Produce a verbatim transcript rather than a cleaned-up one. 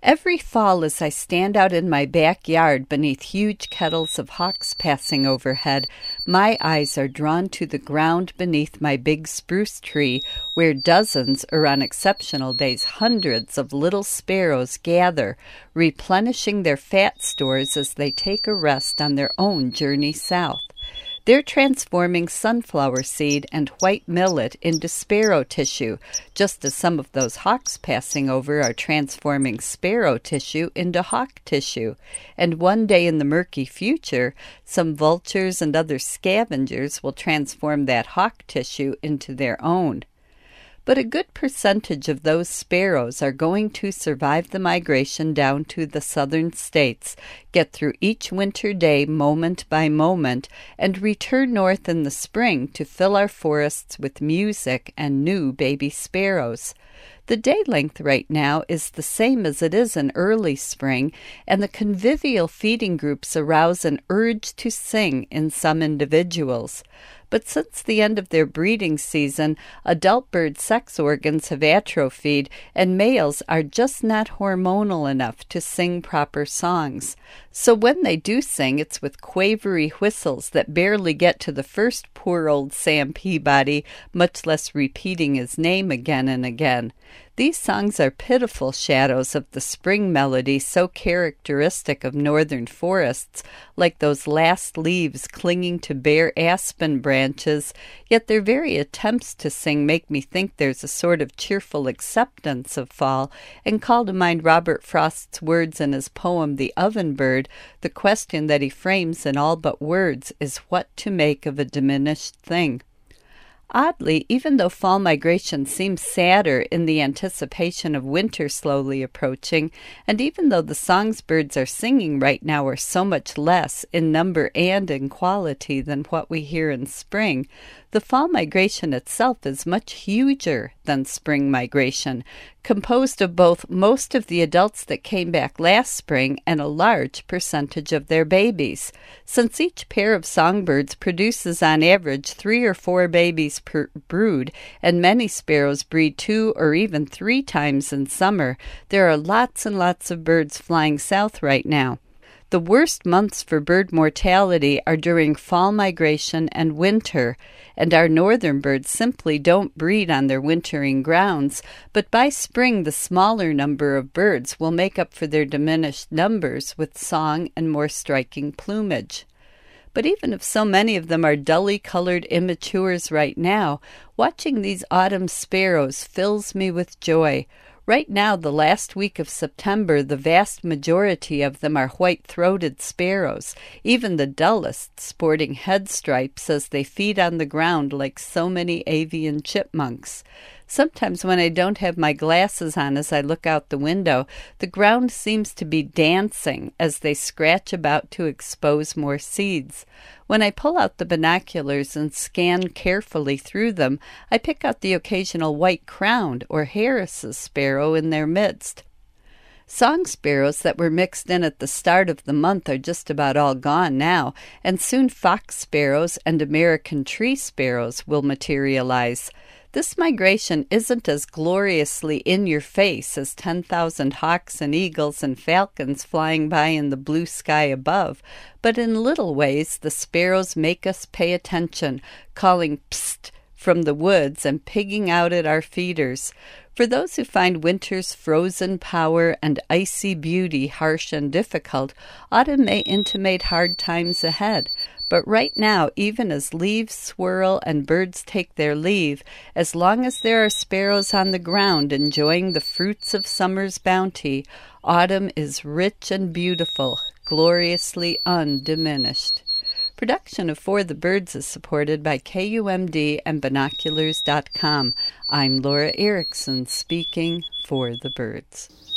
Every fall as I stand out in my backyard beneath huge kettles of hawks passing overhead, my eyes are drawn to the ground beneath my big spruce tree, where dozens, or on exceptional days hundreds of little sparrows gather, replenishing their fat stores as they take a rest on their own journey south. They're transforming sunflower seed and white millet into sparrow tissue, just as some of those hawks passing over are transforming sparrow tissue into hawk tissue. And one day in the murky future, some vultures and other scavengers will transform that hawk tissue into their own. But a good percentage of those sparrows are going to survive the migration down to the southern states, get through each winter day moment by moment, and return north in the spring to fill our forests with music and new baby sparrows. The day length right now is the same as it is in early spring, and the convivial feeding groups arouse an urge to sing in some individuals. But since the end of their breeding season, adult bird sex organs have atrophied, and males are just not hormonal enough to sing proper songs. So when they do sing, it's with quavery whistles that barely get to the first poor old Sam Peabody, much less repeating his name again and again. These songs are pitiful shadows of the spring melody so characteristic of northern forests, like those last leaves clinging to bare aspen branches, yet their very attempts to sing make me think there's a sort of cheerful acceptance of fall, and call to mind Robert Frost's words in his poem The Oven Bird. The question that he frames in all but words is what to make of a diminished thing. Oddly, even though fall migration seems sadder in the anticipation of winter slowly approaching, and even though the songs birds are singing right now are so much less in number and in quality than what we hear in spring, the fall migration itself is much huger than spring migration, composed of both most of the adults that came back last spring and a large percentage of their babies. Since each pair of songbirds produces on average three or four babies per brood, and many sparrows breed two or even three times in summer, there are lots and lots of birds flying south right now. The worst months for bird mortality are during fall migration and winter, and our northern birds simply don't breed on their wintering grounds, but by spring the smaller number of birds will make up for their diminished numbers with song and more striking plumage. But even if so many of them are dully colored immatures right now, watching these autumn sparrows fills me with joy. Right now, the last week of September, the vast majority of them are white-throated sparrows, even the dullest sporting head stripes as they feed on the ground like so many avian chipmunks. Sometimes when I don't have my glasses on as I look out the window, the ground seems to be dancing as they scratch about to expose more seeds. When I pull out the binoculars and scan carefully through them, I pick out the occasional white-crowned or Harris's sparrow in their midst. Song sparrows that were mixed in at the start of the month are just about all gone now, and soon fox sparrows and American tree sparrows will materialize. This migration isn't as gloriously in your face as ten thousand hawks and eagles and falcons flying by in the blue sky above, but in little ways the sparrows make us pay attention, calling psst from the woods and pigging out at our feeders. For those who find winter's frozen power and icy beauty harsh and difficult, autumn may intimate hard times ahead. But right now, even as leaves swirl and birds take their leave, as long as there are sparrows on the ground enjoying the fruits of summer's bounty, autumn is rich and beautiful, gloriously undiminished. Production of For the Birds is supported by K U M D and binoculars dot com. I'm Laura Erickson speaking for the birds.